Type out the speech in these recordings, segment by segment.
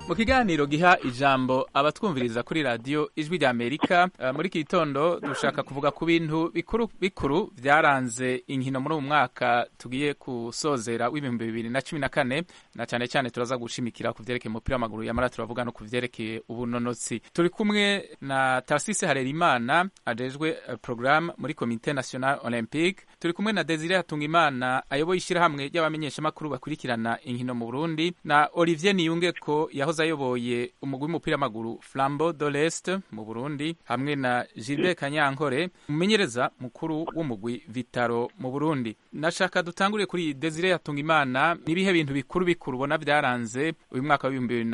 mu kiganiro giha ijambo abatwumviriza kuri radio Ijwi rya Amerika muri iki gitondo dushaka kuvuga ku bintu bikuru byaranze inkino muri uyu mwaka tugiye kusozera w'ibihumbi 2014 na cyane cyane turaza gushimikira ku vyerekeye umupira w'amaguru yamara turavuga no ku vyerekeye ubunonotsi. Turi kumwe na Tarsise Harerimana ajejwe programme muri Comité National Olympique, turi kumwe na Desire Hatungimana ayoboye ishirahamwe ry'abamenyesha makuru bakurikirana inkino mu Burundi, na Olivier Niyungeko yahoze ayoboye umugwi w'umupira w'amaguru Flambeau de l'Est mu Burundi, hamwe na Gilbert Kanyankore umumenyereza mukuru w'umugwi Vitaro mu Burundi. Nashaka dutangure kuri Desire Hatungimana, nibihe bintu bikuru ubona byaranze uyu mwaka wa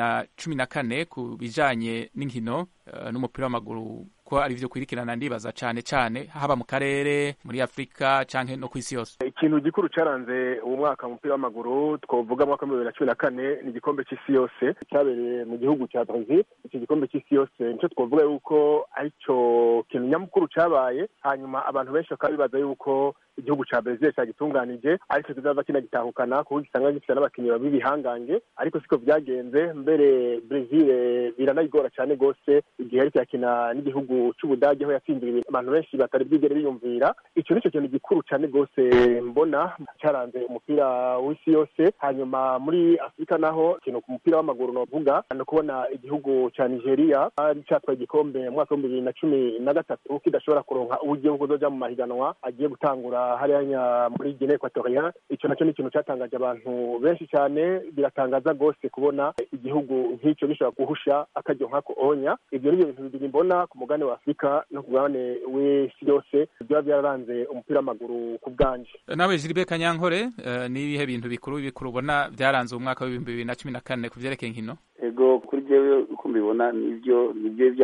2014 ku bijanye n'inkino n'umupira w'amaguru, ko ari byo kwirikirana ndibaza cyane haba mu karere, muri Afrika canke no kwisi yose. Ikintu gikuru caranze uwo mwaka mu mupira w'amaguru twovuga mwaka wa 2014 ni igikombe cy'isi yose cyabereye mu gihugu cya Brazil. Iki gikombe cy'isi yose nico twovuga yuko arico kintu nyamukuru cabaye, hanyuma abantu benshi bakabibaza yuko igihugu ca Brazil cyagitunganije ariko kizava kinagitahukana kuko gisanga gifite n'abakinyi b'ibihangange, ariko siko vyagenze. Mbere Brazil biranayigora cyane gose igihe ariko yakina n'igihugu c'Ubudage, aho yatsindiye abantu benshi batari bwigere biyumvira. Ico nico kintu gikuru cyane gose mbona cyaranze umupira w'isi yose. Hanyuma muri Afrika naho ikintu ku mupira w'amaguru novuga no kubona igihugu ca Nigeria cyatwaye igikombe mu mwaka wa 2013 kidashobora kuronka uburyo bwo kuzoja mu mahiganwa agiye gutangura hariya muri Guinea Equatorial. Ico naco ni ikintu cyatangaje abantu benshi cyane, biratangaza gose kubona igihugu nk'icyo gishobora guhusha akaryo nkako onya. Ibyo ni ibintu bibiri mbona ku mugane wa Afrika no ku mugabane w'isi yose byaba byararanze umupira w'amaguru ku bwanje. Nawe Gilbert Kanyankore, nibihe bintu bikuru ubona byaranze umwaka wa 2014 ku vyerekeye inkino? Ego kuri jewe uko mbibona nibyo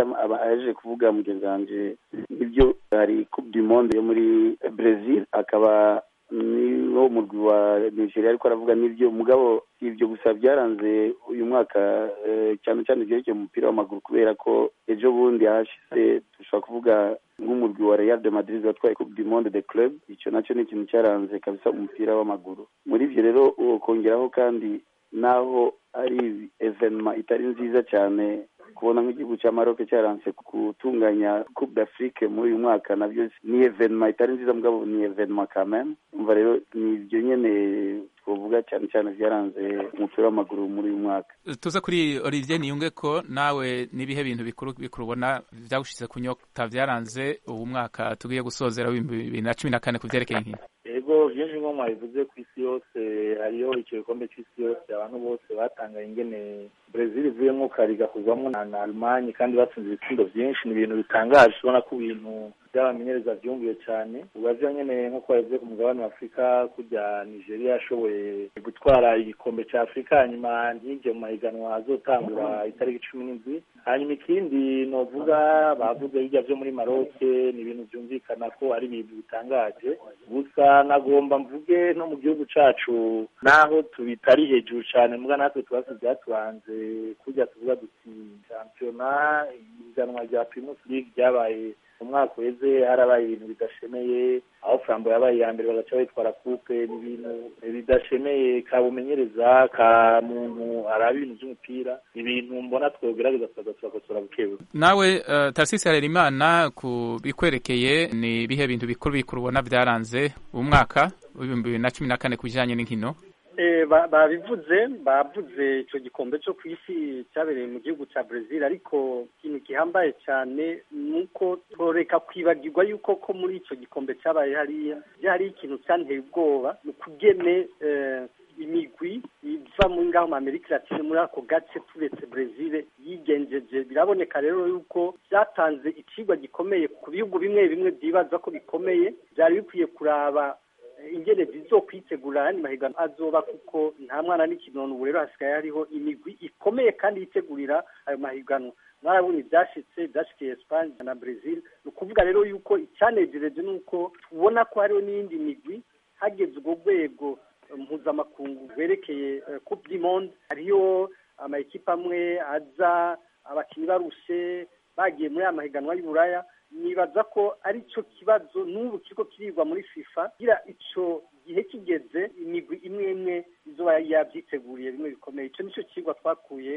aje kuvuga mugenzi wanje, nibyo hari Coupe du Monde yo muri Brazil, akaba niwo murwi wa Nigeria ariko aravuga nibyo mugabo ibyo gusa byaranze uyu mwaka cyane cyane byerekeye umupira w'amaguru, kubera ko ejo bundi hashize dushobora kuvuga nk'umurwi wa Real de Madrid watwaye Coupe du Monde de Club. Icyo nacyo ni ikintu cyaranze kabisa umupira w'amaguru. Muri ibyo rero ukongeraho kandi naho ari evenement itari nziza cyane kubona nk'igihugu cya Maroc cyaranse gutunganya Coupe d'Afrique muri uyu mwaka, nabyo ni evenement itari nziza mugabo ni evenement quand même. Umva rero ni ibyo nyene twovuga cyane byaranze umupira w'amaguru muri uyu mwaka. Tuza kuri Olivier Niyungeko, nawe nibihe bintu bikuru ubona byagushize kunyota byaranze uwo mwaka tugiye gusozera 2014 ku vyerekeye inkino? Ego byinshi nko mwabivuze ku isi yose hariyo icyo gikombe cy'isi yose, abantu bose batangaye ingene Brazil ivuyemo kariga kuvamo na Allemagne kandi batsinze ibitsindo byinshi. Ni ibintu bitangaje, ubona ko ibintu by'abamenyereza byumviye cyane. Ubavyo nyene nko kwavuze ku mugabane wa Afrika, kujya Nigeria yashoboye gutwara igikombe cya Afrika, hanyuma ntige mu mahiganwa azotangura itariki 17. Hanyuma ikindi novuga bavuze bijya byo muri Maroc, ni ibintu byumvikana ko ari ibintu bitangaje. Gusa nagomba mvuge no mu gihugu cacu naho tubitari hejuru cyane, muga natwe twase byatubanze kujya tuvuga duti championnat iganwa rya Primus League ryabaye umwaka weze harabaye ibintu bidashemeye, aho Flambeau yabaye ya mbere bagaca bitwara coupe. Ni ibintu bidashemeye kabumenyereza ka muntu araba ibintu by'umupira, ibintu mbona twogerageza tugakosora bukewe. Nawe Tarsise Harerimana, ku bikwerekeye ni bihe bintu bikuru ubona byaranze umwaka wa 2014 kujanye n'inkino? bavuze icyo gikombe cyo ku isi cyabereye mu gihugu cya Brazil, ariko ikintu gihambaye cyane nuko toreka kwibagirwa yuko ko muri icyo gikombe cyabaye hari ikintu cyanteye ubwoba, ni ukugene imigwi iva muri ngaho mu Amerika Latine muri ako gace turetse Brazil yigenjeje. Biraboneka rero yuko byatanze ikigwa gikomeye ku bihugu bimwe byibaza ko bikomeye, byari bikwiye kuraba ingene zizokwitegura yani mahiganwa azoba, kuko nta mwana n'ikinono. Ubu rero hasigaye hariho imigwi ikomeye kandi yitegurira ayo mahiganwa. Mwarabonye byashikiye Espagne na Brazil. Ni ukuvuga rero yuko icyanejereje nuko tubona ko hariho n'iyindi migwi hageze ubwo rwego mpuzamakungu werekeye Coupe du Monde. Hariyo amakipe amwe aza abakinnyi barushe bagiye muri aya mahiganwa y'Uburaya. Nibaza ko ari cyo kibazo n'ubu kiriko kirigwa muri FIFA, gira ico gihe kigeze imigwi imwe izoba yabyiteguriye bimwe bikomeye. Ico nico kigwa twakuye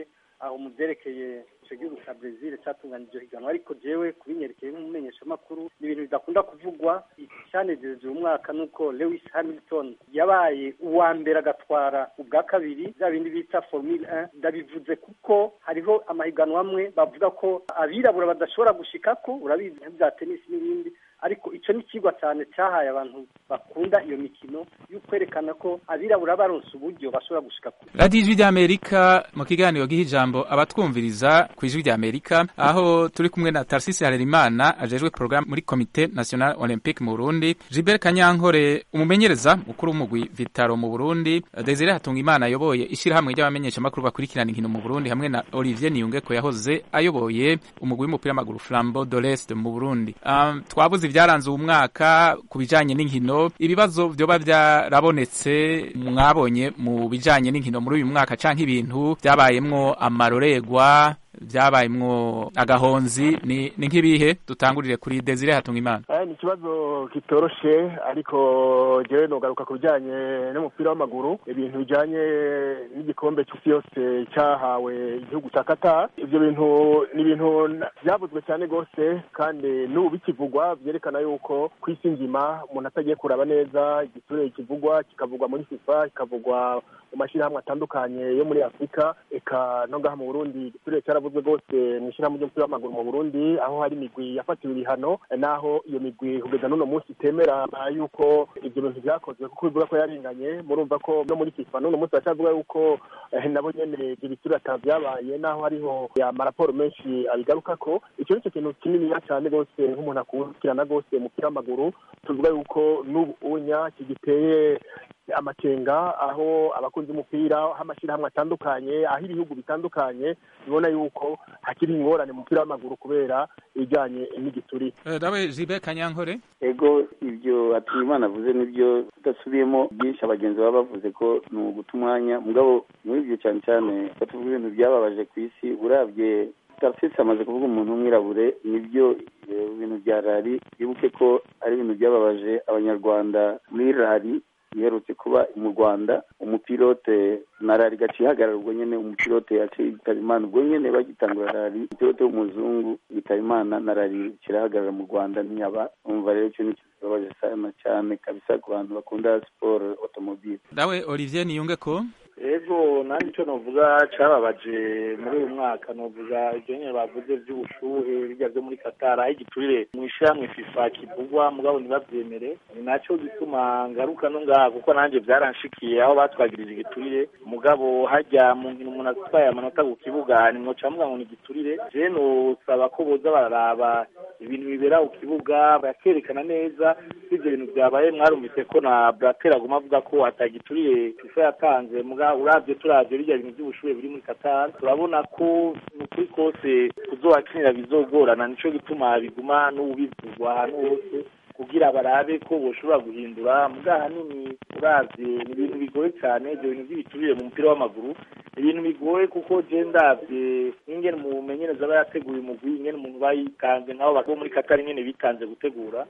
aho mu byerekeye icyo gihugu cya Brazil cyatunganije higanwa ariko jewe kubinyerekeye nk'umumenyeshamakuru ni ibintu bidakunda kuvugwa. Icyanejeje umwaka nuko Lewis Hamilton yabaye uwa mbere agatwara ubwa kabiri bya bindi bita Formule 1. Ndabivuze kuko hariho amahiganwa amwe bavuga ko abirabura badashobora gushikako, urabizi bya tennis n'ibindi, ariko icyo ni kigwa cyane cyahaye abantu bakunda iyo mikino y'ukwerekana ko abirabura baronse uburyo bashobora gushika kure. Radio Ijwi ry'Amerika mu kiganiro giha ijambo abatwumviriza ku Ijwi ry'Amerika, aho turi kumwe na Tarcisse Harerimana ajejwe program muri Comité National Olympique mu Burundi, Gilbert Kanyankore umumenyereza mukuru w'umugwi Vitaro mu Burundi, Desire Hatungimana ayoboye ishirahamwe ry'abamenyesha makuru bakurikirana inkino mu Burundi, hamwe na Olivier Niyungeko yahoze ayoboye umugwi w'umupira w'amaguru Flambeau de l'Est mu Burundi. Twabuze byaranze umwaka ku bijanye n'inkino, ibibazo vyoba byarabonetse mwabonye mu bijanye n'inkino muri uyu mwaka canke ibintu byabayemwo amarorerwa, byabayemwo agahonzi, ni nk'ibihe? Dutangurire kuri Desire Hatungimana. Ni ikibazo kitoroshe, ariko jewe nogaruka ku bijanye n'umupira w'amaguru, ibintu bijanye n'igikombe cy'isi yose cyahawe igihugu cya Qatar. Ivyo bintu ni ibintu byavuzwe cyane gose, kandi n'ubu bikivugwa byerekana yuko ku isi nzima umuntu atagiye kuraba neza igiturire kivugwa, kikavugwa muri FIFA, kikavugwa mu mashyirahamwe atandukanye yo muri Afurika, eka no ngaha mu Burundi igiturire cyaravuzwe gose mu ishyirahamwe ry'umupira w'amaguru mu Burundi, aho hari imigwi yafatiwe ibihano, naho iyo migwi kugeza n'uno munsi itemera yuko ibyo bintu byakozwe kuko bivuga ko yarenganye. Murumva ko no muri FIFA n'uno munsi bacavuga yuko nabo nyene ibiturire atavyabaye, naho hariho amaraporo menshi abigarukako. Icyo nicyo kintu kinini cyane gose nk'umuntu akurikirana gose umupira w'amaguru, tuvuga yuko n'ubu unya kigiteye amakenga, aho abakunzi umupira, aho amashyirahamwe atandukanye, aho ibihugu bitandukanye bibona yuko hakiri ingorane mu mupira w'amaguru kubera ibijyanye n'igiturire. Dawe Gilbert Kanyankore. Ego ibyo Hatungimana avuze nibyo, tudasubiyemo byinshi abagenzi baba bavuze ko ni uguta umwanya, mugabo muri ibyo cyane cyane batuvuga ibintu byababaje ku isi. Urabye Tarcisse amaze kuvuga umuntu w'umwirabure, nibyo ibintu bya rari, bibuke ko ari ibintu byababaje abanyarwanda muri rari iherutse kuba mu Rwanda. Umupilote na rari gaciye hagarara ubwo nyene, umupilote yaciye yitaba Imana ubwo nyene bagitangura rari, umupilote w'umuzungu yitaba Imana na rari kirahagarara mu Rwanda ntiyaba. Umva rero icyo ni kibabaje sana cyane kabisa ku bantu bakunda sport automobile. Dawe Olivier Niyungeko. Ego nanjye icyo novuga cyababaje muri uyu mwaka, novuga ibyo nyine bavuze by'ubushuhe bijya byo muri Qatar, aho igiturire mu ishyirahamwe FIFA kivugwa mugabo ntibabyemere. Ni nacyo gituma ngaruka no ngaha, kuko nanjye byaranshikiye aho batwagirije igiturire, mugabo hajya mu nkino umuntu atwaye amanota ku kibuga nimwoca muvuga ngo ni igiturire. Je nosaba ko boza bararaba ibintu bibera ku kibuga bakerekana neza ibyo bintu byabaye. Mwarumvise ko na Blatter aguma avuga ko atagiturire FIFA yatanze, uravye turavye birya bintu by'ubushuhe biri muri Qatar, turabona ko nukuri kose kuzohakinira bizogorana. Nico gituma biguma n'ubivugwa ahantu hose kugira barabe ko boshobora guhindura. Mugaha nini uravye ni ibintu bigoye cyane, ibyo bintu by'ibiturire mu mupira w'amaguru ibintu bigoye, kuko je ndavye ingene mu menyereza bayateguye umugwi, ingene umuntu bayitanze nk'abo bako muri Qatar nyene bitanze gutegura,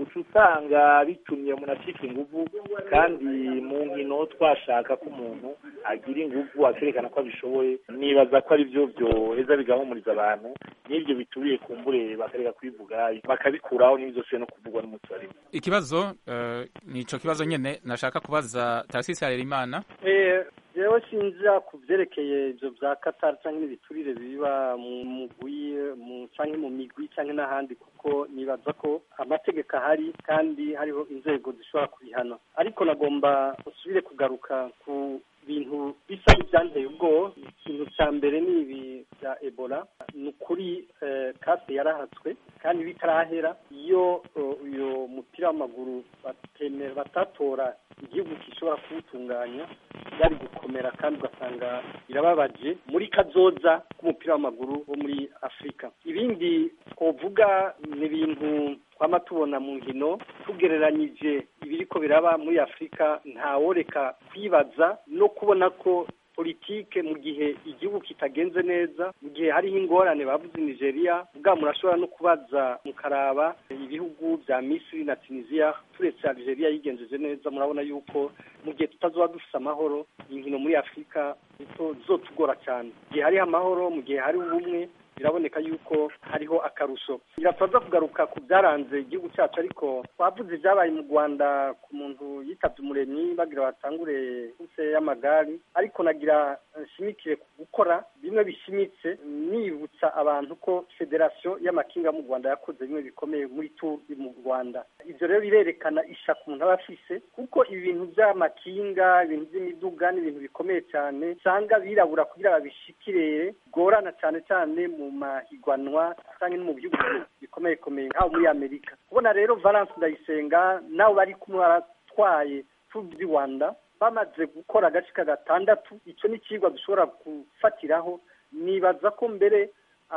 usanga bitumye umuntu acika inguvu. Kandi mu nkino twashaka ko umuntu agira inguvu akerekana ko abishoboye, nibaza ko ari byo byoheza bigahumuriza abantu. N'ibyo bituriye kumbure bakareka kwivuga bakabikuraho n'ibizose no kuvugwa n'umunsi wa rimwe. Ikibazo nico kibazo nyene nashaka kubaza Tarcisse Harerimana. Jewe sinja kuvyerekeye ivyo vya Qatar canke n'ibiturire biba mu mugwi canke mu migwi canke n'ahandi, kuko nibaza ko amategeko ahari kandi hariho inzego zishobora kubihana. Ariko nagomba usubire kugaruka ku bintu bisa n'ivyanteye ubwoba. Ikintu ca mbere ni ibi bya Ebola. Ni ukuri kase yarahatswe kandi bitarahera. Iyo uyo mupira w'amaguru batatora igihugu gishobora kuwutunganya, byari gukomera kandi ugasanga birababaje muri kazoza k'umupira w'amaguru wo muri Afurika. Ibindi twovuga ni ibintu twama tubona mu nkino, tugereranyije ibiriko biraba muri Afurika, ntaworeka kwibaza no kubona ko politike mu gihe igihugu kitagenze neza, mu gihe hariho ingorane bavuze Nigeria, ubwa murashobora no kubaza mukaraba ibihugu vya Misiri na Tunisia, turetse Algeria yigenjeje neza. Murabona yuko mu gihe tutazoba dufise amahoro, inkino muri Afrika zizotugora cyane. Mu gihe hariho amahoro, mu gihe hari ubumwe, biraboneka yuko hariho akarusho. Turaza kugaruka ku byaranze igihugu cyacu, ariko twavuze ibyabaye mu Rwanda ku muntu yitabye umuremyi bagira batangure kuse y'amagari, ariko nagira nshimikire gukora bimwe bishimitse nibutsa abantu ko federation y'amakinga mu Rwanda yakoze bimwe bikomeye muri Tour mu Rwanda. Ivyo rero birerekana ishaka umuntu aba afise, kuko ibintu by'amakinga, ibintu by'imiduga ni ibintu bikomeye cyane, usanga birabura kugira babishikire, gorana cyane cyane mu mahigwanwa cyangwa no mu bihugu bikomeye nk'aho muri Amerika. Kubona rero Valence Ndayisenga nawe bari kumwe baratwaye Tour du Rwanda bamaze gukora agace ka gatandatu, icyo ni kigwa dushobora gufatiraho. Nibaza ko mbere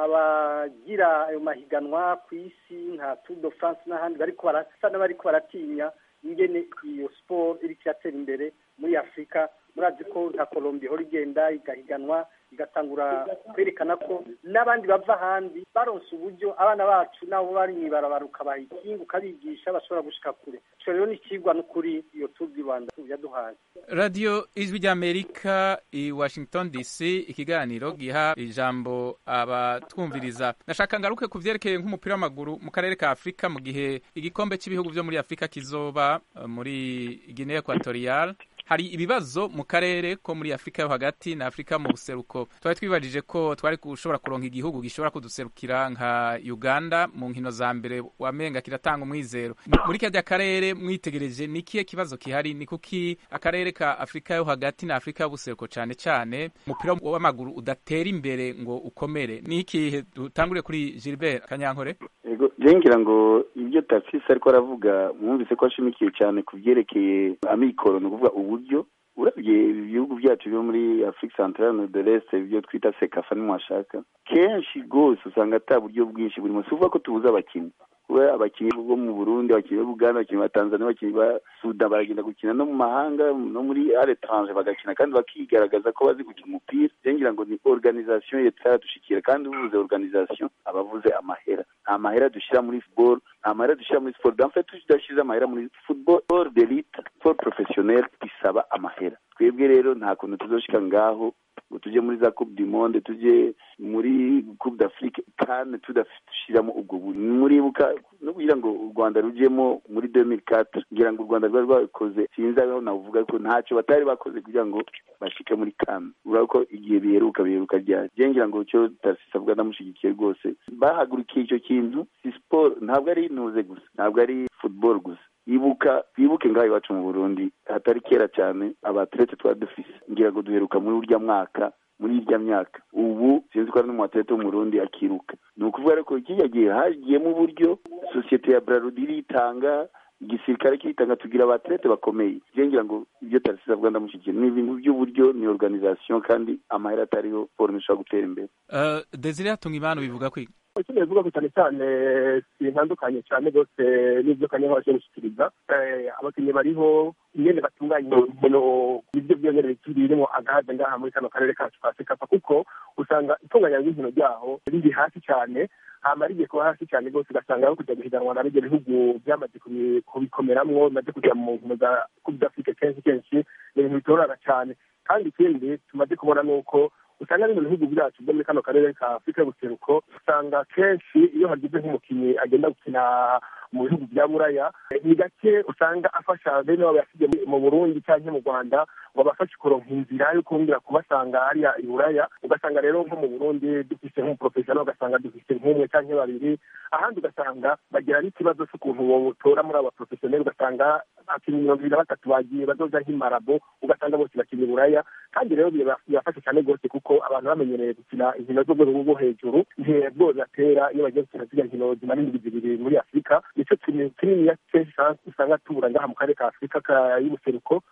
abagira ayo mahiganwa ku isi nka Tour de France n'ahandi bariko baratinya ingene iyo sport iri cyatera imbere muri Afrika. Murazi ko nka Colombia ihora igenda igahiganwa igatangura kwerekana ko n'abandi bava ahandi baronse uburyo abana bacu nabo bari mw'ibarabara ukabaha ikinga ukabigisha bashobora gushika kure. Ico rero ni ikigwa n'ukuri iyo Tour du Rwanda yaduhaye. Radio Ijwi ry'Amerika i Washington DC, ikiganiro giha ijambo abatwumviriza. Nashaka ngaruke ku vyerekeye nk'umupira w'amaguru mu karere ka Afrika, mu gihe igikombe cy'ibihugu vyo muri Afrika kizoba muri Guinea Equatorial. Hari ibibazo mu karere ko muri Afrika yo hagati na Afrika mu buseruko. Twari twibajije ko twari gushobora kuronka igihugu gishobora kuduserukira nka Uganda mu nkino za mbere, wamenga kiratanga umwizero. Muri kajya karere mwitegereje nikiye kibazo kihari, ni kuki akarere ka Afrika yo hagati na Afrika y'ubuseruko cyane cyane umupira w'amaguru udatera imbere ngo ukomere? Ni iki dutangure kuri Gilbert Kanyankore? Ego jengira ngo ibyo Tafisi ariko aravuga mwumvise ko ashimikiye cyane kuvyerekeye amikoro, no kuvuga uburyo uravye ibihugu byacu byo muri Afrique Centrale de l'Est ibyo twita CECAFA n'umwashaka kenshi gose usanga ata buryo bwinshi buri munsi uvuga ko tubuza abakinyi. Abakinyi bo mu Burundi, abakinyi bo Uganda, abakinyi ba Tanzania, abakinyi ba Sudan baragenda gukina no mu mahanga no muri à l'étranger bagakina kandi bakigaragaza ko bazi gukina umupira. Jengira ngo ni organisation yatadushikira, kandi uvuze organisation abavuze amahera. Amahera dushira muri football, amahera dushira muri sport. En fait tudashize amahera muri football sport d'élite, sport professionnel bisaba amahera. Twebwe rero nta kuntu tuzoshika ngaho ngo tuje muri za Coupe du Monde, tuje muri Coupe d'Afrique kandi tudashiramo ubwo buri. Muribuka no kugira ngo u Rwanda rujemo muri 2004, ngira ngo u Rwanda rwakoze sinzi aho navuga ko ntacyo batari bakoze kugira ngo bashike muri CAN. Urako igihe biheruka rya ngira ngo cyo Tarasisa avuga ndamushigikiye rwose. Bahagurukiye icyo kintu, si sport ntabwo ari intuze gusa, ntabwo ari football gusa. Bibuke ngaho iwacu mu Burundi hatari kera cyane abatlete twa dufise, ngira ngo duheruka muri urya mwaka, muri irya myaka. Ubu sinzi ko ari mu atlete mu Burundi akiruka. Ni ukuvuga reko iki yagiye hagiyemo uburyo societe ya Brarudi itanga, igisirikare kitanga, tugira abatlete bakomeye. Ngira ngo ibyo Tarasisa avuga ndamushikiye ni ibintu by'uburyo, ni organisation, kandi amahera atariho sport nishobora gutera imbere. Desire Tungimana bivuga ko ikindi bivuga ko cyane sintandukanye cyane gose n'ibyo Kanyankore waje gushikiriza. Abakinnyi bariho ingene batunganya ibintu ibyo byonyene birimo agahaza ngaha muri kano karere kacu ka CECAFA, kuko usanga itunganya ry'inkino ryaho riri hasi cyane, hama rigiye kuba hasi cyane gose, ugasanga aho kujya guhiganwa na bigera bihugu byamaze kubikomeramwo, bimaze kujya mu nkino za Coupe d'Afrique kenshi ni ibintu bitorana cyane. Kandi ikindi tumaze kubona nuko usanga bino bihugu byacu byo muri kano karere ka Afrika y'ubuseruko, usanga kenshi iyo hagize nk'umukinnyi agenda gukina mu bihugu bya Buraya, ni gake usanga afasha bene wabo yasigaye mu Burundi cyangwa mu Rwanda ngo bafashe kuronka inzira yo kongera kubasanga hariya i Buraya. Ugasanga rero nko mu Burundi dufise nk'umuprofessional, ugasanga dufise nk'umwe cyangwa babiri, ahandi ugasanga bagira n'ikibazo cy'ukuntu botora muri aba professional, ugasanga abakinnyi 23 bagiye bazoja nk'imarabo, ugasanga bose bakinnyi Buraya. Kandi rero birafasha cyane gose kuko abantu bamenyereye gukina inkino zo rwo hejuru, ntibwo zatera iyo bagiye gukina ziriya nkino zimara indwi zibiri muri Afrika. Nicyo kinini ya kenshi usanga tubura ngaha mu karere ka Afrika y'ubuseruko,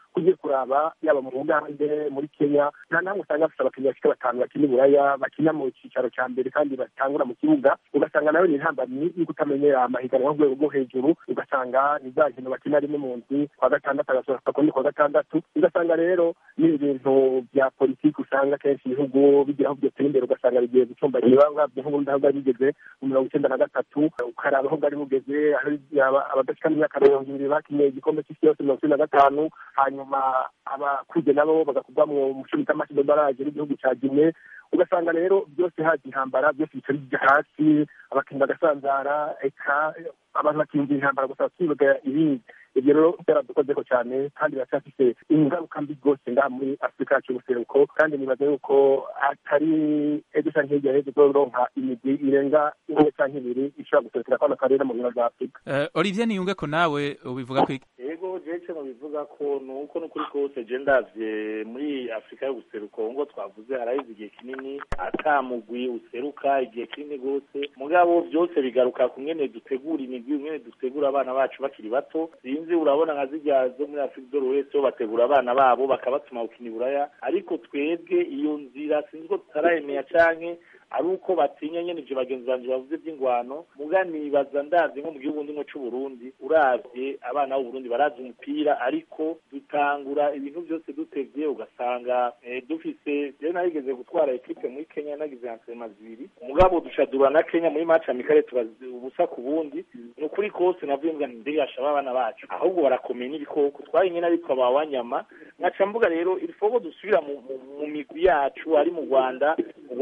kugiye kuraba yaba mu Uganda muri Kenya nta namwe usanga bafite abakinnyi bashika batanu bakina Buraya bakina mu cicaro ca mbere kandi batangura mu kibuga ugasanga nawe ni intambamyi yo kutamenyera amahiganwa rwego rwo hejuru ugasanga ni za nkino bakina rimwe mu ndwi kwa gatandatu agasohoka kundi kwa gatandatu ugasanga rero ni ibintu bya politiki usanga kenshi ibihugu bigira aho byotera imbere ugasanga bigiye gucumba ibibanza by'ubundi aho bwari bigeze mu 1993 ukaraba aho bwari bugeze abadashika imyaka 20 bakinye igikombe cy'isi yose 1995 hanyuma abakuze nabo bagakugwa mu cumi cy'amashyi baraje n'igihugu cya Guinea ugasanga rero byose haje intambara byose bica hasi abakinnyi bagasanzara eka abantu bakinjira intambara gusa bakivuga ibindi ibyo rero byaradukozeko cyane kandi biracyafise ingaruka mbi rwose ngaha muri Afurika yacu y'ubuseruko kandi nibaza yuko atari ejo canke hirya y'ejo tuzoronka imigwi irenga imwe canke ibiri ishobora guserukira kano karere mu bihugu vya Afurika. Olivier Niyungeko nawe ubivuga ko yego jeje mu bivuga ko nuko n'ukuri kose je ndavye muri Afurika y'ubuseruko ngo twavuze harahize igihe kinini atamugwi useruka igihe kinini gose mugabo byose bigaruka kumwene dutegura imigwi umwene dutegura abana bacu bakiri bato sinzi urabona nka zijya zo muri Afurika z'oro wese bategura abana babo bakabatuma gukina Buraya ariko twebwe iyo nzira sinzi ko tutarayemeye canke ari uko batinya nyene ivyo bagenzi banje bavuze by'ingwano muganibaza ndavye nko mu gihugu ndimo c'u Burundi uravye abana b'u Burundi barazi umupira ariko dutangura ibintu byose dutevye ugasanga dufise je narigeze gutwara equipe muri Kenya nagize entraînement zibiri mugabo dushadura na Kenya muri match amikare ubusa ku bundi n'ukuri kose navuye mbwa ndigasha abana bacu ahubwo barakomeye n'ibikoko twari nyine ariko abawanyama ngaca mvuga rero ilifo dusubira mu migwi yacu ari mu Rwanda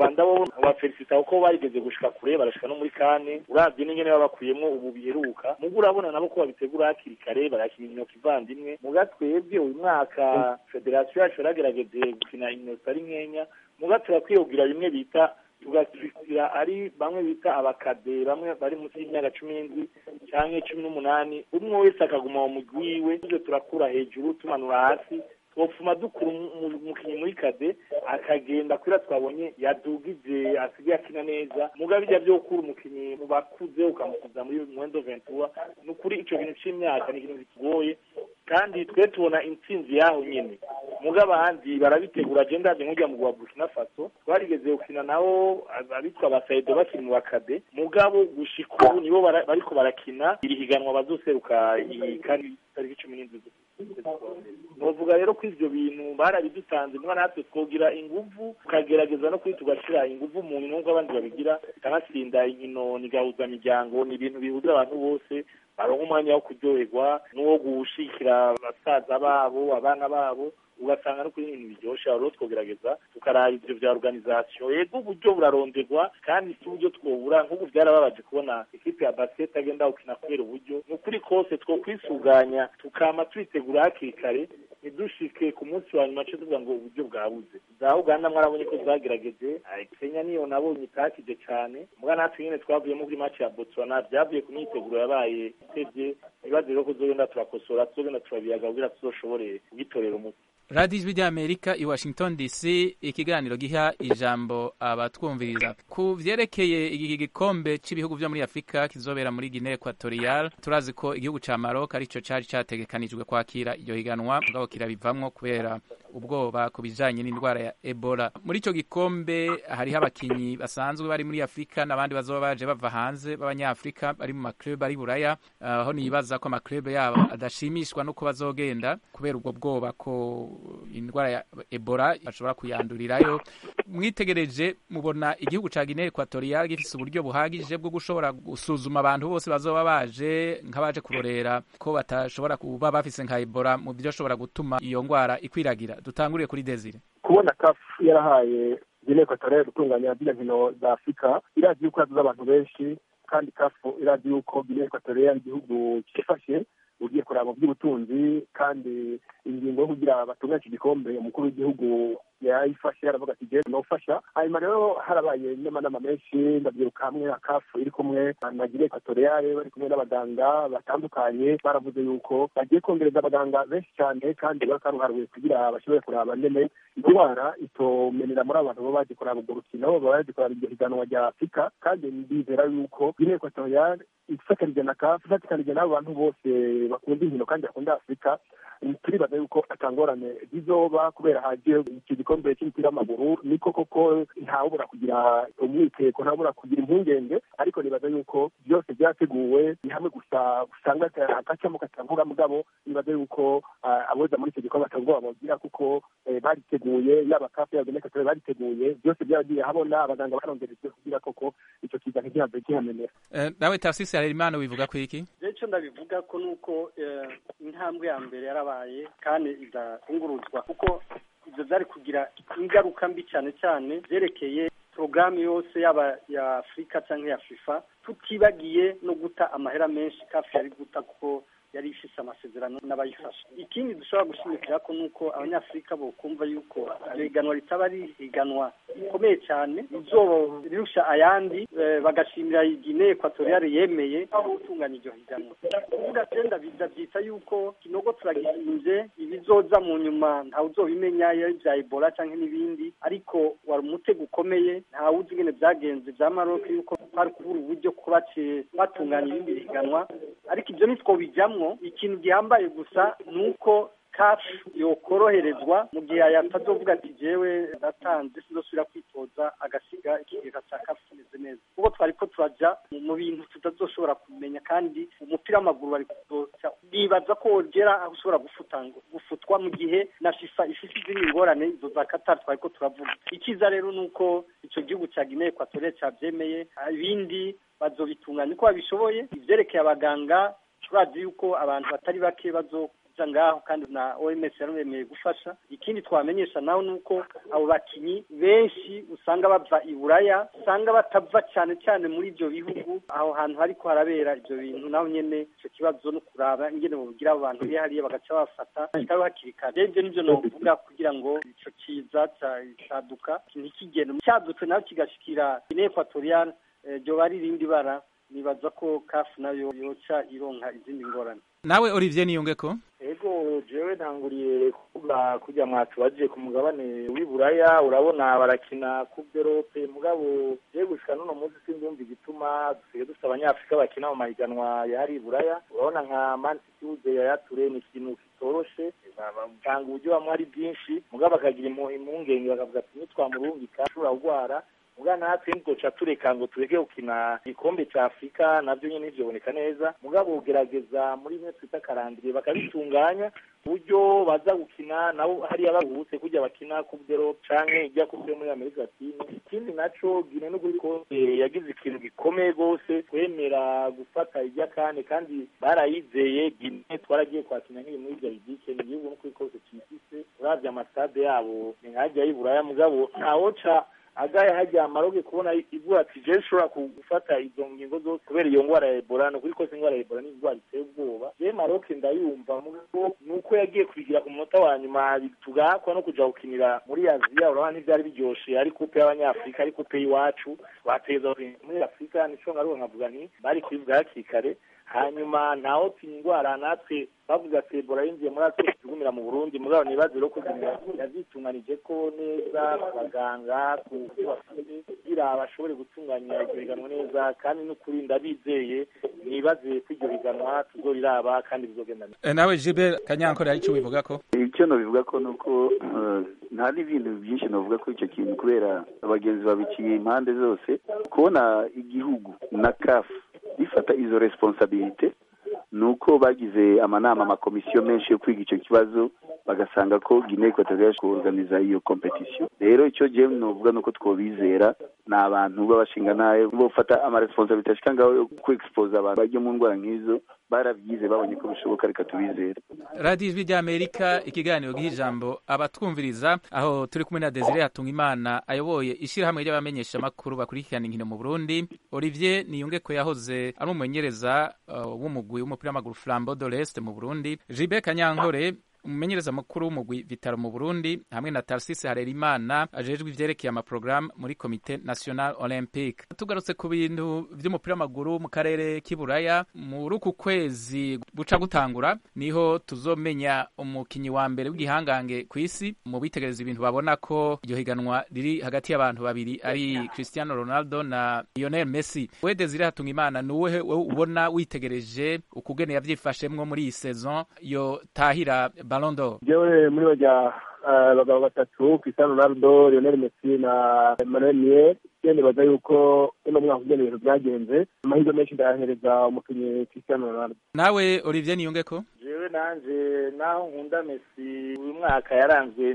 bo felicita uko barigeze gushika kure barashika no muri kane uravye n'ingene babakuyemo ubu biheruka mugu urabona nabo ko babitegura hakiri kare barakina inkino kivandimwe muga twebwe uyu mwaka federation yacu yaragerageje gukina inkino zitari nkenya muga turakwiyogira bimwe bita tugasubira ari bamwe bita abakade bamwe bari munsi y'imyaka 17 canke 18 umwe wese akaguma mu mugwi wiwe tuje turakura hejuru tumanura hasi twofuma dukura umukinyi muri kade akagenda kwira twabonye yadugije asigaye akina neza muga bijya byo gukura umukinyi mu bakuze ukamukuza muri mwendo 21 n'ukuri ico bintu c'imyaka ni ikintu kigoye kandi twe tubona intsinzi yaho nyene muga abandi barabitegura agenda aje nk'ujya mu Burkina Faso twarigeze gukina naho abitwa basaido bakina mu bakade mugabo gushika ubu nibo bariko barakina iri higanwa bazoseruka kandi tariki 17 novuga rero ko ivyo bintu barabidutanze mwana natwe twogira inguvu tukagerageza no kwitugashira inguvu mu ntungo abandi babigira kanatsinda inkino nigahuza miryango ni ibintu bihuza abantu bose baronka umwanya wo kuryoherwa n'uwo gushikira abasaza babo abana babo ugasanga no kuri ibintu biryoshe aho twogerageza tukaraba ivyo vya organisation yego uburyo buraronderwa kandi si uburyo twobura nk'ubu byarababaje kubona ikipe ya basket agenda gukina kubera uburyo n'ukuri kose two kwisuganya tukama twitegura hakiri kare nidushike ku munsi wa nyuma cyo tuvuga ngo uburyo bwabuze za Uganda mwarabonye ko zagerageje Kenya niyo nabonye itakije cyane muga natwe nyene twavuyemo kuri match ya Botswana byavuye ku myiteguro yabaye tevye bibaze ko zogenda turakosora tuzogenda turabiyaga kugira tuzoshobore kugitorera umuti. Radio Ijwi ry'Amerika i Washington DC ikiganiro giha ijambo abatwumviriza ku vyerekeye iki gikombe c'ibihugu vyo muri Afrika kizobera muri Guinea Equatorial turazi ko igihugu ca Maroc arico cari categekanijwe kwakira iyo higanwa mugabo kirabivamwo kubera ubwoba kubijanye n'indwara ya Ebola muri ico gikombe hariho abakinyi basanzwe bari muri Afrika n'abandi bazoba baje bava hanze b'abanyafrika bari mu maclub ari Buraya aho nibaza ko amaclub yabo adashimishwa nuko bazogenda kubera ubwo bwoba ko indwara ya Ebola bashobora kuyandurirayo mwitegereje mubona igihugu ca Guinea Equatorial gifise uburyo buhagije bwo gushobora gusuzuma abantu bose bazoba baje nk'abaje kurorera ko batashobora kuba bafise nka Ebola mu byo shobora gutuma iyo ngwara ikwiragira dutanguriye kuri Desire kubona CAF yarahaye Guinea Equatorial gutunganya zino nkino za Afrika irazi yuko haza abantu benshi kandi CAF irazi yuko Guinea Equatorial igihugu cyifashe ugiye kuraba by'ubutunzi kandi ingingo yo kugira batunganya iki gikombe umukuru w'igihugu yayifashe aravuga ati je nofasha. Hanyuma rero harabaye n'amanama menshi ndabyiruka hamwe akafu iri kumwe na Guinée Equatoriale bari kumwe n'abaganga batandukanye baravuze yuko bagiye kongereza abaganga benshi cyane kandi bakaruharuye kugira bashobore kuraba nyene indwara itomenera muri abantu baba baje kuraba urwo rukino baba baje kuraba iryo higanwa rya Afurika kandi ndizera yuko Guinée Equatoriale ifatanije na CAF ifatanije n'abo bantu bose bakunda inkino kandi bakunda Afurika turibaza yuko atangorane zizoba kubera hagiye iki gikombe cy'umupira w'amaguru niko koko ntawubura kugira umwiteko ntawubura kugira impungenge ariko nibaza yuko byose byateguwe ni hamwe gusa usanga agacamo katavuga mugabo nibaza yuko aboza muri icyo gikombe atangwa bagira kuko bariteguye yaba CAF ya Guinée Equatoriale bariteguye byose byagiye habona abaganga barongerejwe kugira koko icyo kiza ntigihambe kihamenera. Nawe Tafsisi Harerimana wivuga ko iki? Icyo ndabivuga ko nuko intambwe ya mbere yarabaye kandi idakunguruzwa kuko ibyo byari kugira ingaruka mbi cyane cyane zerekeye porogaramu yose yaba ya Afurika cyangwa ya FIFA tutibagiye no guta amahera menshi CAF yari guta kuko yari ifise amasezerano n'abayifasha. Ikindi dushobora gushimikira ko nuko abanyafurika bo kumva yuko ihiganwa ritaba ari ihiganwa rikomeye cyane rizorusha ayandi bagashimira Guinée Equatoriale yemeye gutunganya iryo higanwa. Kuvuga tenda byita yuko kinogo turagihinze ibizoza mu nyuma ntawe uzobimenya bya Ebola cyangwa n'ibindi ariko wari umutego ukomeye ntawe uzi ingene byagenze bya Maroc yuko bari kubura uburyo kuba batunganya ibindi higanwa ariko ibyo nitwo bijamwo ikintu gihambaye gusa nuko CAF yokoroherezwa mu gihe yatazovuga ati jewe ndatanze sizosubira kwitoza agasiga ikigega cya CAF kimeze neza kuko twariko turaja mu bintu tutazoshobora kumenya kandi umupira w'amaguru bari kuzoca bibaza ko wogera aho ushobora gufutwa mu gihe na FIFA ifite izindi ngorane izo za Qatar twariko turavuga. Ikiza rero nuko ico gihugu cya Guinée Equatoriale cyabyemeye ibindi bazobitunganya uko babishoboye ivyerekeye abaganga turazi yuko abantu batari bake bazoja ngaho kandi na OMS yaremeye gufasha. Ikindi twamenyesha naho nuko abo bakinyi benshi usanga bava i Buraya usanga batava cyane cyane muri ibyo bihugu aho hantu hariko harabera ibyo bintu naho nyene ico kibazo no kuraba ingene bogira abo bantu hariya bagaca bafata kikaba hakiri kare. Ibyo nivyo novuga kugira ngo ico kiza cyaduka ntikigende cyadutse naho kigashikira Guinée Equatoriale ryo bari rindi bara nibaza ko CAF nayo yoca ironka izindi ngorane. Nawe Olivier Niyongeko? Ego jewe ntanguriye kuvuga kujya mwatubaje ku mugabane w'Iburaya urabona barakina Coupe d'Europe mugabo je gushika none munsi sindumva igituma dufite dufite abanyafrika bakina mu mahiganwa yari Iburaya urabona nka Man City uze yature ni ikintu kitoroshe bamutanga uburyo bamwe ari byinshi mugabo bakagira impungenge bakavuga ati nitwamurungika ashobora kugwara mugana natwe ndoca tureka ngo tureke gukina igikombe cya Afurika navyo nyene ntivyoboneka neza mugabo ugerageza muri mwe twita karandire bakabitunganya uburyo baza gukina nabo hariya baruhutse kujya bakina Coupe d'Europe canke ijya Coupe muri Amerika Latine. Ikindi naco Guinée n'ukuri ko yagize ikintu gikomeye gose kwemera gufata ijya kandi barayizeye Guinée twaragiye kwakina nk'iyi muri Belgique ni igihugu n'ukuri ko cyifise uravye amastade yabo ni nkajya y'Iburaya mugabo ntawoca agaye hajya Maroc kubona ivuga ati je nshobora gufata izo ngingo zose kubera iyo ngwara ya Ebola no kuri ko ingwara ya Ebola ni ingwara iteye ubwoba. Je Maroc ndayumva nuko yagiye kubigira ku munota wa nyuma tugakwa no kuja gukinira muri Aziya urabona n'ivyari biryoshe ari coupe y'abanyafrika ari coupe y'iwacu bateza muri Afrika nico ngaruka nkavuga nti bari kwivuga hakikare hanyuma naho ingwara natwe bavuga ati Ebola yinjiye muri atwe tugumira mu Burundi mugabo nibaze ro kugira yazitunganije ko neza abaganga kugira abashobore gutunganya ibiganwa neza kandi no kurinda bizeye nibaze kw'iryo biganwa tuzoriraba kandi bizogenda neza. Nawe Gilbert Kanyankore ari cyo bivuga ko icyo no bivuga ko nuko nta n'ibintu byinshi novuga ko icyo kintu kubera abagenzi babiciye impande zose kubona igihugu na CAF bifata izo responsabilité nuko bagize amanama amakomisiyo menshi yo kwiga icyo kibazo bagasanga ko Guinée Equatoriale kuorganiza iyo competition. Rero icyo je novuga nuko twobizera na abantu babashinga naye bofata ama responsabilité ashikanga yo ku expose abantu bajye mu ndwara nk'izo baravyize babonye ko bishoboka reka tubizera. Radio Ijwi ry'Amerika ikiganiro gihijambo abatwumviriza aho turi kumwe na Desire Hatungimana ayoboye ishirahamwe ry'abamenyesha makuru bakurikirana inkino mu Burundi. Olivier Niyongeko yahoze ari umumenyereza w'umugwi w'umupira w'amaguru Flambeau de l'Est mu Burundi. Gilbert Kanyankore umumenyereza mukuru w'umugwi Vitaro mu Burundi hamwe na Tarsise Harerimana ajejwe ivyerekeye amaprogramme muri Comité National Olympique. Tugarutse ku bintu vy'umupira w'amaguru mu karere k'Iburaya, muri uku kwezi buca gutangura niho tuzomenya umukinyi wa mbere w'igihangange kw'isi mu bitegereza ibintu babona ko iryo higanwa riri hagati y'abantu babiri ari Cristiano Ronaldo na Lionel Messi. We Desire Hatungimana nuwe ubona witegereje ukugene yavyifashemwo muri iyi saison yo tahira Ballon d'Or? Jewe muri bajya abagabo batatu Cristiano Ronaldo, Lionel Messi na Emmanuel Neuer, cyane baza yuko uno mwaka ugene ibintu byagenze amahirwe menshi ndahereza umukinyi Cristiano Ronaldo. Nawe Olivier Niyungeko? Jewe nanje naho nkunda Messi uyu mwaka yaranzwe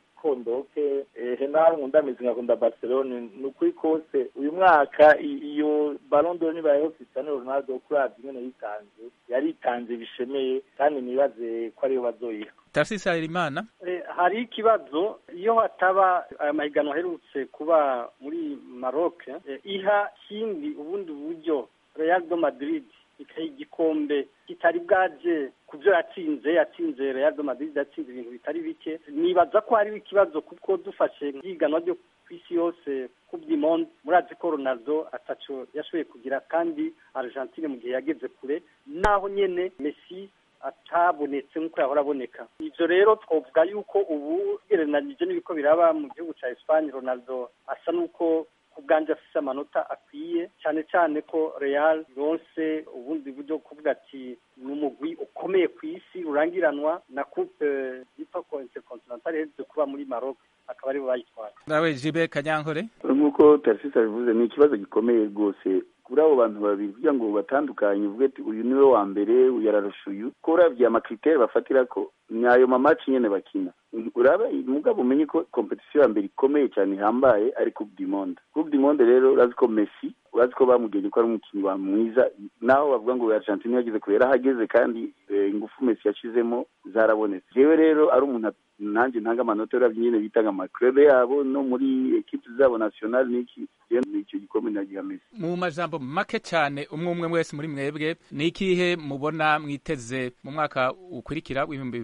kondoke naho nkunda Messi ngakunda Barcelona nukuri kose uyu mwaka iyo Ballon d'Or nibayeho Cristiano Ronaldo kuravye nyene yaritanze bishemeye kandi nibaze ko ariyo bazoyiha. Tarsise Harerimana? Hari ikibazo iyo hataba amahiganwa aherutse kuba muri Maroc iha kindi ubundi buryo Real de Madrid igikombe kitari bwaje kuvyo yatsinze Real de Madrid yatsinze ibintu bitari bike. Nibaza ko hari ikibazo kuko dufashe nk'ihiganwa ryo kw'isi yose Coupe du Monde murazi ko Ronaldo ataco yashoboye kugira kandi Argentine mu gihe yageze kure naho nyene Messi atabonetse nk'uko yahora aboneka. Ivyo rero twovuga yuko ubu gereranije n'ibiko biraba mu gihugu ca Espagne Ronaldo asa nuko kubwanje afise amanota akwiye cyane ko Real yose ubundi buryo kuvuga ati n'umugwi ukomeye kw'isi urangiranwa na Coupe Intercontinental heze kuba muri Maroc akaba ari bayitwara. Nawe Jibe Kanyankore? Nk'uko Tarsise abivuze ni ikibazo gikomeye rwose kuri abo bantu babiri kugira ngo batandukanye uvuge ati uyu niwe wa mbere uyu ararusha uyu ko uravye amakriteri bafatira ko nayo mamaci nyene bakina uraba mugabo umenye ko competition ya mbere ikomeye cyane ihambaye ari Coupe du Monde. Coupe du Monde rero urazi ko Messi urazi ko bamugenye ko ari umukinnyi wa mwiza naho bavuga ngo Argentina yageze kure yarahageze kandi ingufu Messi yashizemo zarabonetse. Jewe rero ari umuntu nanjye ntanga amanota uravye nyene bitanga amakrebe yabo no muri equipe zabo national niki icyo gikombe nagiha Messi. Mu majambo make cyane umwe wese muri mwebwe ni ikihe mubona mwiteze mu mwaka ukurikira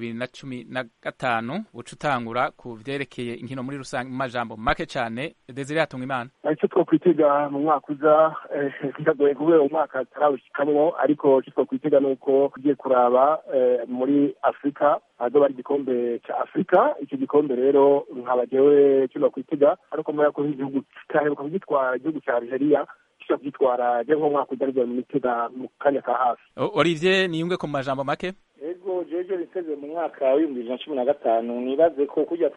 w'2015 ucutangura ku vyerekeye inkino muri rusange mu majambo make cyane? Desire Hatungimana? Icyo twokwitega mu mwaka uza kitagoye kubera umwaka tarawushikamwo ariko icyo twokwitega nuko tugiye kuraba muri Afrika azoba ari igikombe ca Afrika. Icyo gikombe rero nkaba jewe cyo kwitega ariko muri ako igihugu cyaheruka kugitwara igihugu cya Algeria cyo kwitwara je nko mwaka udarije mu mitega mu kanya ka hafi. Olivier Niyunge ku majambo make? Ego jeje liteze mu mwaka wa 2015 nibaze ko kujya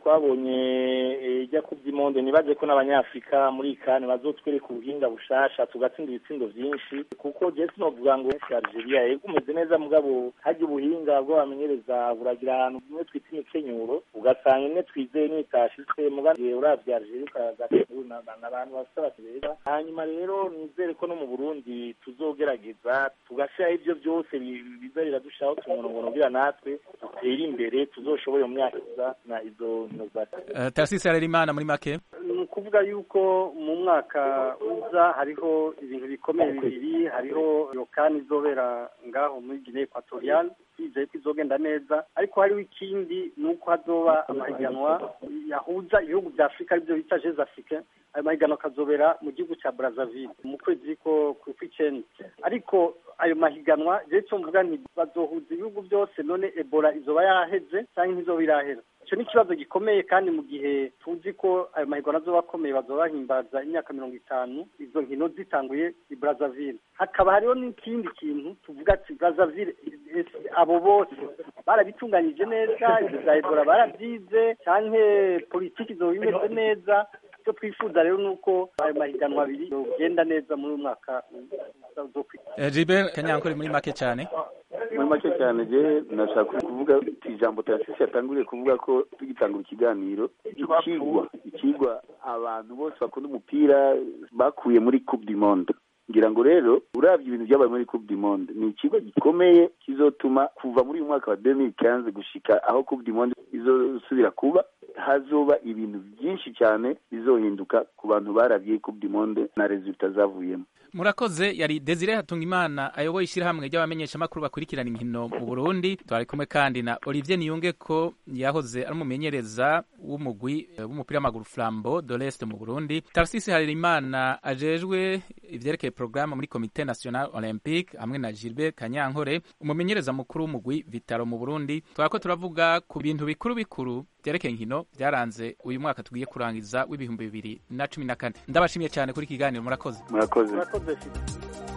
twabonye ijya Coupe du Monde nibaze ko n'abanyafrika muri kane bazotwereka ubuhinga bushasha tugatsinda ibitsindo byinshi kuko je sinovuga ngo Algeria yegumeze neza mugabo haje ubuhinga bwo bamenyereza buragira ahantu bimwe twita imikenyuro ugasanga imwe twizeye nitashitse mugabo uravye Algeria ukagategura n'abantu basaba rero hanyuma rero nizere ko no mu Burundi tuzogerageza tugashira ivyo byose bizarira dushaho tumurongo kugira natwe dutere imbere tuzoshobora mu myaka iza na izo nozata. Tarsise Harerimana muri make? Kuvuga yuko mu mwaka uza hariho ibintu bikomeye bibiri, hariho yokani izobera ngaho muri Guinea Equatorial izeye ko izogenda neza ariko hariho ikindi nuko hazoba amahiganwa yahuza ibihugu bya Afrika ibyo bita Jeux Africains. Ayo mahiganwa kazobera mu gihugu cya Brazzaville mu kwezi ko kw'icenda ariko ayo mahiganwa je cyo mvuga nti bazohuza ibihugu byose none Ebola izoba yaheze cyangwa ntizoba irahera. Ico ni kibazo gikomeye kandi mu gihe tuzi ko ayo mahiganwa azoba akomeye bazoba bahimbaza imyaka 50 izo nkino zitanguye i Brazzaville. Hakaba hariho n'ikindi kintu tuvuga ati Brazzaville abo bose barabitunganyije neza za Ebola barabyize canke politiki izoba imeze neza. Icyo twifuza rero nuko ayo mahiganwa abiri yogenda neza muri uyu mwaka uzokwita. Jibe Kanyankore muri make cyane? Muri make cyane je nashaka kuvuga ijambo Tarsise yatanguriye kuvuga ko tugitangura ikiganiro ikigwa abantu bose bakunda umupira bakuye muri Coupe du Monde. Ngira ngo rero uravye ibintu byabaye muri Coupe du Monde ni ikigo gikomeye kizotuma kuva muri uyu mwaka wa 2015 gushika aho Coupe du Monde izosubira kuba hazoba ibintu byinshi cyane bizohinduka ku bantu baravye Coupe du Monde na resultat zavuyemo. murakoze. Yari Desire Hatungimana ayoboye ishyirahamwe ry'abamenyeshamakuru bakurikirana inkino mu Burundi. Twari kumwe kandi na Olivier Niyungeko yahoze ari umumenyereza w'umugwi w'umupira w'amaguru Flambeau de l'Est mu Burundi. Tarsisi Harerimana ajejwe ivyerekeye programme muri Comité National Olympique, hamwe na Gilbert Kanyankore umumenyereza mukuru w'umugwi Vitaro mu Burundi. Twako turavuga ku bintu bikuru vyerekeye inkino byaranze uyu mwaka tugiye kurangiza w'ibihumbi 2014. Ndabashimiye cyane kuri kiganiro. Murakoze. murakoze. murakoze.